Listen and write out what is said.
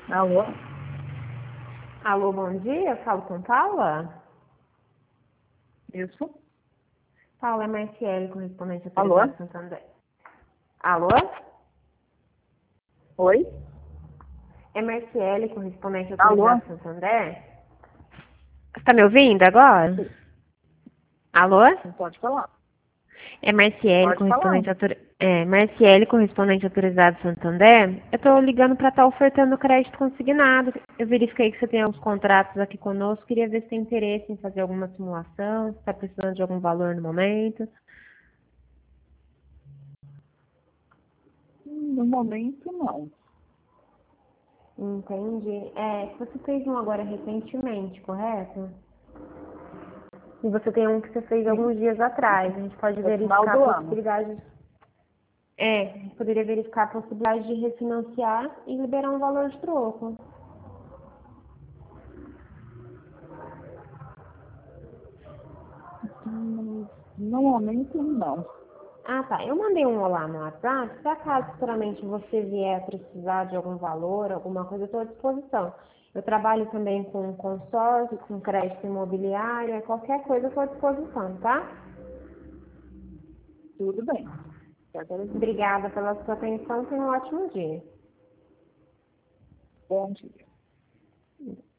Alô? Alô, bom dia. Eu falo com Paula? Isso? Paula é Marciele, correspondente Alô? autorizado Santander. Alô? Oi? É Marciele, correspondente Alô? autorizado Santander? Você tá me ouvindo agora? Sim, Alô? pode falar. É Marciele, Pode falar. Marciele, correspondente autorizado Santander. Eu tô ligando para estar ofertando crédito consignado. Eu verifiquei que você tem alguns contratos aqui conosco. Queria ver se tem interesse em fazer alguma simulação, se está precisando de algum valor no momento. No momento, não. Entendi. Você fez um agora recentemente, correto? E você tem um que você fez Sim, alguns dias atrás. A gente pode no final verificar do a ano. possibilidade. Poderia verificar a possibilidade de refinanciar e liberar um valor de troco. No momento, não. Ah, tá. Eu mandei um olá no WhatsApp. Se acaso futuramente você vier precisar de algum valor, alguma coisa, eu estou à disposição. Eu trabalho também com consórcio, com crédito imobiliário, qualquer coisa eu estou à disposição, tá? Tudo bem. Te agradeço. Obrigada pela sua atenção. Tenha um ótimo dia. Bom dia.